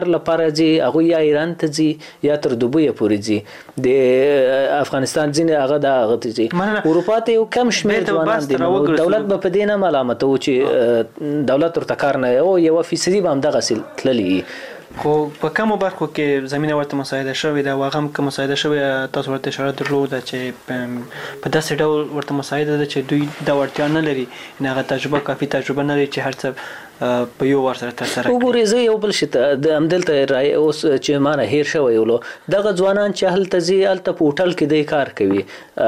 لپاره ځي هغه یا ایران ته ځي یا تر دوبۍ پورې ځي د افغانستان ځینې هغه د هغه ته ځي اروپا ته یو کم شمېر ځوانان دي دولت به په دې نه ملامتوي چې دولت ورته کار نه او 1% به همدغسې تللی خو په کومو برخو کې زمینه ورته مساعده شوې ده او هغه هم که مساعده شوې تاسو ورته اشاره درلوده چې په داسې ډول ورته مساعده ده چې دوی دا وړتیا نه لري هغه تجربه کافي تجربه نه لري چې هر څه په یو ور سره ترسره کړي. وګورئ زه یو بل شي ته د همدلته اوس چې ما نه هیر شوی ولو دغه ځوانان چې هلته ځي هلته په هوټل کې دی کار کوي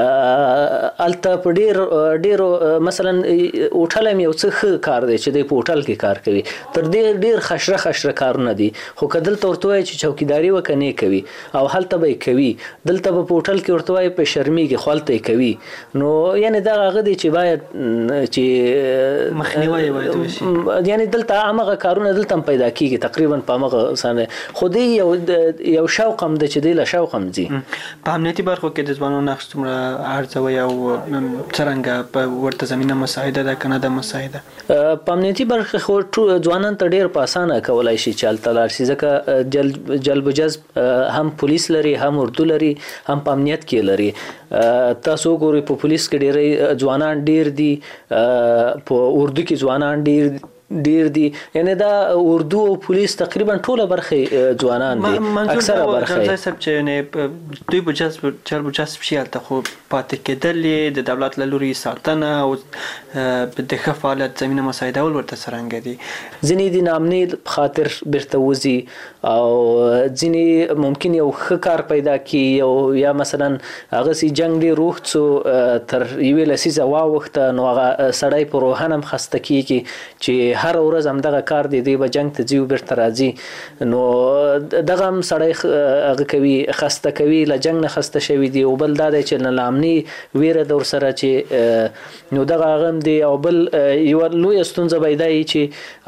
هلته په ډېرو مثلا هوټل هم یو څه ښه کار دی چې دی په هوټل کې کار کوي تر دې ډېر خشره کارونه دي خو که دلته ورته وایي چې چوکیداري وکړه نه کوي او هلته به یې کوي دلته به په هوټل کې ورته وایي په شرمېږي خو هلته یې کوي نو یعنې دغه هغه دی چې باید چې مخنیوی باید وشي یعنی دلته هغه کارونه دلته هم پیدا کیږي تقریبا په هغه سانه خو دی یو شوق هم د چې دی له شوق هم ځي په امنیتي برخو کې د ځوانانو نقش څومره ارزوي او څرنګه په ورته زمينه مساعده ده کنه د مساعده په امنیتي برخه خو ځوانان ته ډیر په اسانه کولای شي چې التلار شي ځکه جلب جذب هم پولیس لري هم اردو لري هم په امنیت کې لري تاسو ګورئ په پولیس کې ډیر ځوانان ډیر دي په اردو کې ځوانان ډیر دي یعنی دا اردو او پولیس تقریبا ټوله برخه ځوانان دي اکثره برخه ځکه چې دوی په جذب شي الته خو پاتې کېدل د دولت له لوري ساتنه او د ښه فعالیت زمینه مساعده ورته څرنګه دي ځینې د نامني خاطر بیرته وځي او ځینې ممکن یو ښه کار پیدا کی یا مثلا هغه سي جنگ دی روح څو تر یوې لسیزه واوخته نو هغه سړی په روحن هم خسته کیږي چې هر ورځ هم دغه کار دی به جنگ ته ځي بیرته راځي نو دغه هم سړی هغه کوي خسته کوي له جنگ نه خسته شوی دی او بل دا دی چې نه لامني ویره در سره چې نو دغه هغه دی او بل یو لوی ستونزه پیدا چې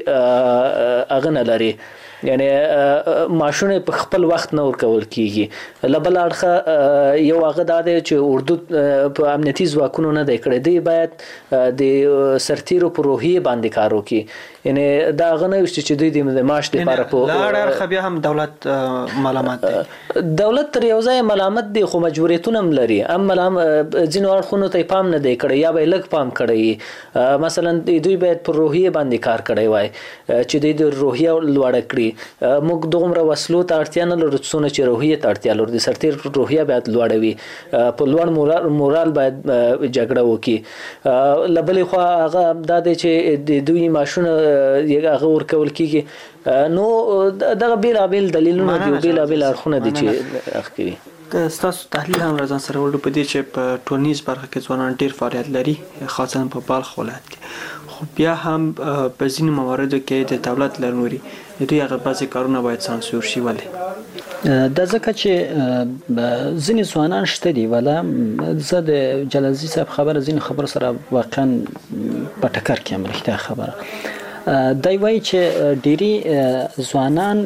هغه هغه نه لري یعنی ماشونه په خپل وخت نه ورکول کیږي لبل اړخه یو هغه د چې اردو په امنیتي ځواکونو نه دی کړی دی باید د سرتیرو په روحیه باندې کار وکړي یعنی دا غنه چې دوی د معاش لپاره په لاړ اړخه بیا هم دولت ملامت دی دولت تر یو ځای ملامت دی خو مجبوریتونه هم لري ځینو اړخونو ته پام نه دی کړی یا به لږ پام کړی مثلا دوی باید پر روحیه باندې کار کړی وای چې دوی د روحیه لوړ کړی موږ دومره وسلو ته اړتیا نه لرو څونه چې روحیه ته اړتیا لرو د سرتیر روحیه باید لوړه وي په لوړ مورال باید جګړه وکړي لبلې خو هغه دا دی چې د دوی ماشونه هغه ورکول کیږي نو دغه بیلابیل دلیلونه دي بیلابیل اړخونه دي چې اخکوي ستاسو تحلیل هم راځان سره ولرو په دې چې په ټولنیز برخه کې ځوانان ډیر فعالیت لري خاصه په بلخ ولایت کې خو بیا هم په ځینو مواردو کې د دولت له لوري دوی هغه بعضې کارونه باید سانسور شي ولې دا ځکه چې ځینې ځوانان شته دي ولا زه د جلالزي صاحب خبره ځینې خبرو سره واقعا په ټکر کې یم رښتیا خبره دی وایي چې ډېری ځوانان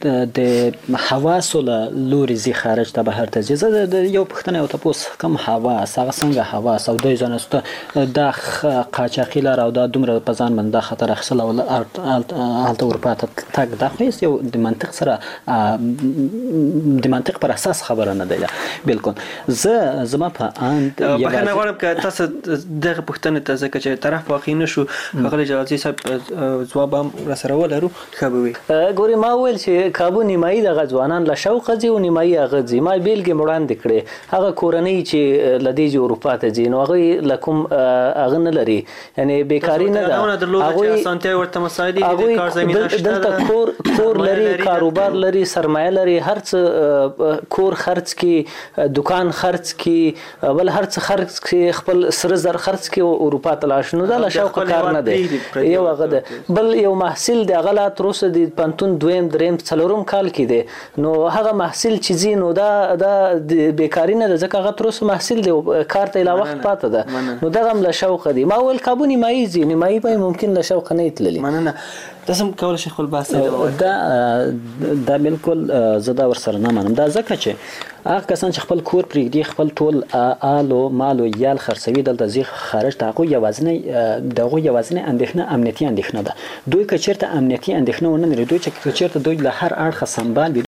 د حواسو له لوري ځي خارج ته بهر ته ځي زه د یو پوښتنه یو تپوس کوم حواس هغه څنګه حواس او دوی ځانسته دا قاچاقي لاره او دا دومره په ځان باندې دا خطر اخیستل او هلته اروپا ته تګ دا خو یو د منطق سره د منطق پر اساس خبره نه ده بالکل زما په اند بخښنه غواړم که تاسو دغه پوښتنې ته ځکه چې طرف واقع نه شو ښاغلی جلالزي صاحب ځواب هم راسره ولرو ښه به وي ګورې ما وویل چې کابو نیمایي دغه ځوانان له شوقه ځي او نیمایي هغه ځي ما بیلګې وړاندې کړې هغه کورنۍ چې له دې اروپا ته ځي نو هغوی له کوم هغه نه لري یعنې بیکاري نه ده دلته کور لري کاروبار لري سرمایه لري هر څه کور خرڅ کړي دکان خرڅ کړي بل هر څه خرڅ کړي خپل سره زر خرڅ کړي اروپا ته لاړ شي نو دا له شوقه کار نه دی یو هغه ده بل یو محصل د هغه لا تر اوسه د پنتون دویم دریم څلورم کال کې دی نو هغه محصل چې ځي نو دا د بیکاري نه ده ځکه هغه تر اوسه محصل دی کار ته لا وخت پاته ده نو دغه هم له شوقه دی ما ویل کابو نیمایي ځي نیمایي به ممکن له شوقه نه تللی مننه تاسو هم کولی شئ خپل بحث دا بالکل زه دا ورسره نه منم دا ځکه چې هغه کسان چې خپل کور پرېږدي خپل ټول آلو مالو یال خرڅوي دلته ځي خارج ته هغوی یوازینی اندېښنه امنیتي اندېښنه ده. دوی که چېرته امنیتي اندېښنه ونه لري، دوی چې چېرته دوی له هر اړخه سمبال وي